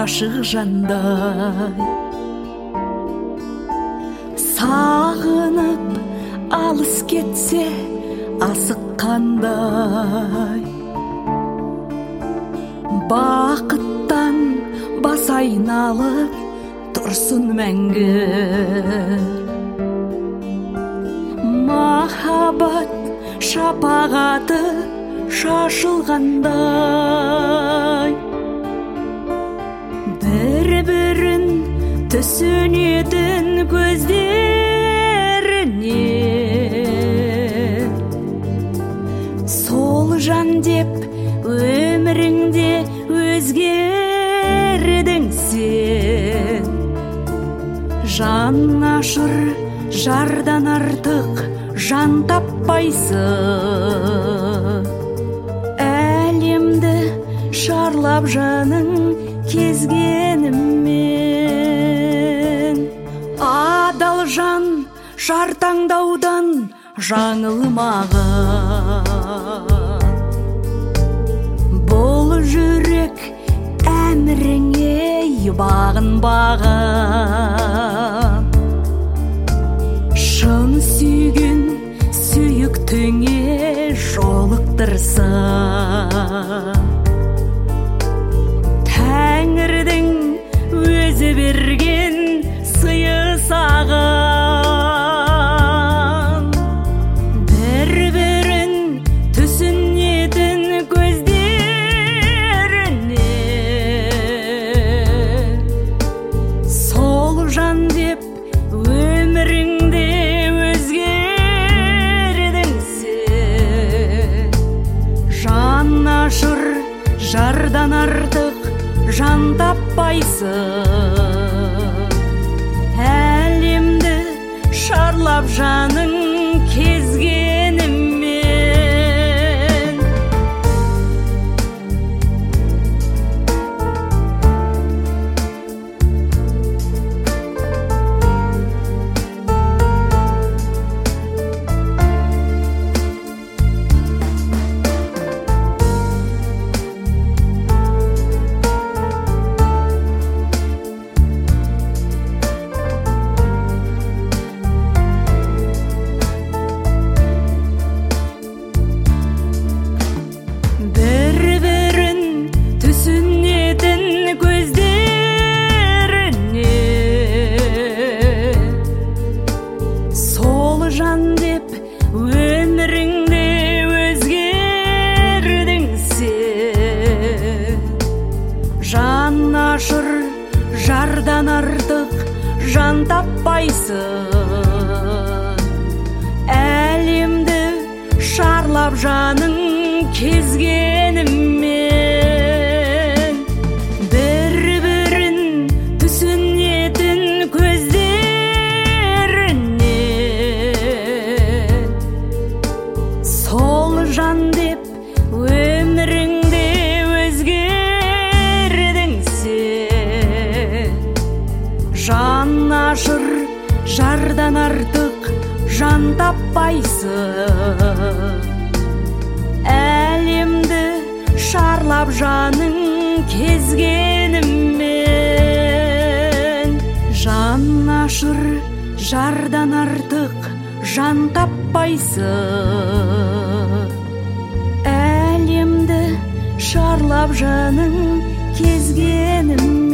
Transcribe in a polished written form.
ғашық жандай, сағынып алыс кетсе асыққандай, бақыттан бас айналып тұрсын мәңгі. Махаббат шапағаты шашылғандай, бір-бірін түсінетін көздеріне, сол жан деп өміріңде өзгердің сен. Жан ашыр жардан артық жан таппайсың, әлемді шарлап жаның кезгеніммен. Адал жан жар таңдаудан жаңылмаған, бұл жүрек әміріңе бағынбаған. Шын сүйген сүйіктіңе жолықтырса, Тәңірдің өзі берген сыйы саған. Бір-бірін түсінетін көздеріне, сол жан деп өміріңде өзгердің сен. Жан ашыр жардан артық жан таппайсың, әлемді шарлап жаның кезгеніммен. Жан деп өміріңде өзгердің сен. Жан ашыр жардан артық жан таппайсың, әлемді шарлап жаның кезгеніммен. Бір-бірін түсінетін көздеріне, сол жан деп өміріңде өзгердің сен. Жан ашыр жардан артық жан таппайсың, әлемді шарлап жаның кезгеніммен. Жан ашыр жардан артық жан таппайсың, әлемді шарлап жаның кезгеніммен.